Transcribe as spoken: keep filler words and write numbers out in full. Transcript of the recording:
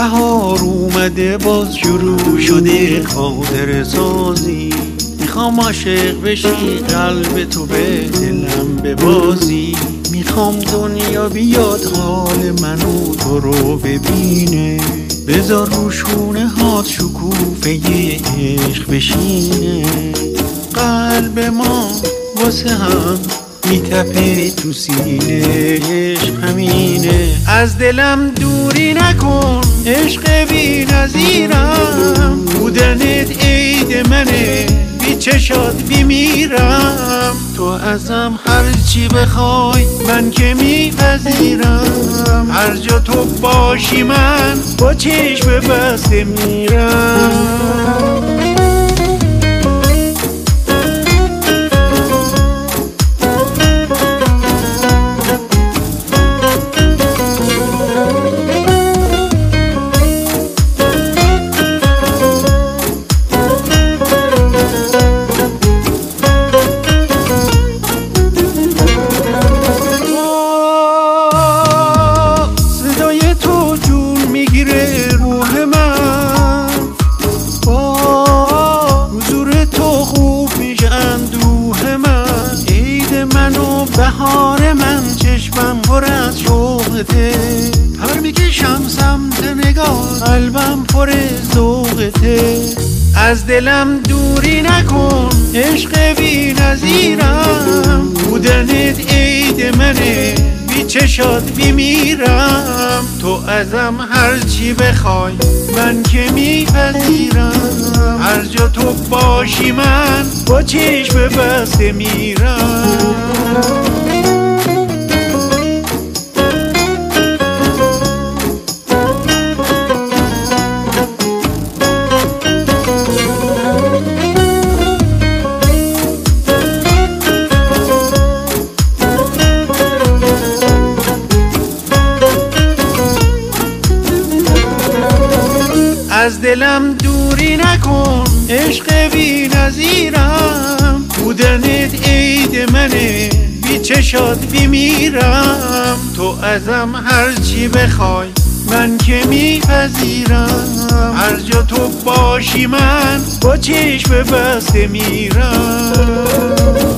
بهار اومده باز شروع شده خاطر سازی. میخوام عاشق بشی قلب تو به دلم ببازی. میخوام دنیا بیاد حال منو تو رو ببینه. بذار رو شونه هات شکوفه عشق بشینه. قلب ما واسه هم میتپه تو سینه. عشق همینه از دلم دوری نکن. عشق بی نظیرم بودنت عید منه. بی چشات بیمیرم تو ازم هر چی بخوای من که میپذیرم. هر جا تو باشی من با چشم بسته میرم. بهار من چشمم پر از شوقته. پر میکشم سمت نگاه قلبم پر ذوقته. از دلم دوری نکن. عشق بی نظیرم بودنت عید منه. بی چشات بیمیرم تو ازم هر چی بخوای من که میپذیرم. هر جا تو باشی من با چشم بسته میرم. از دلم دوری نکن. عشق بی نظیرم بودنت عید منه. بی چشات بیمیرم تو ازم هر چی بخوای من که میپذیرم. هر جا تو باشی من با چشم بسته میرم.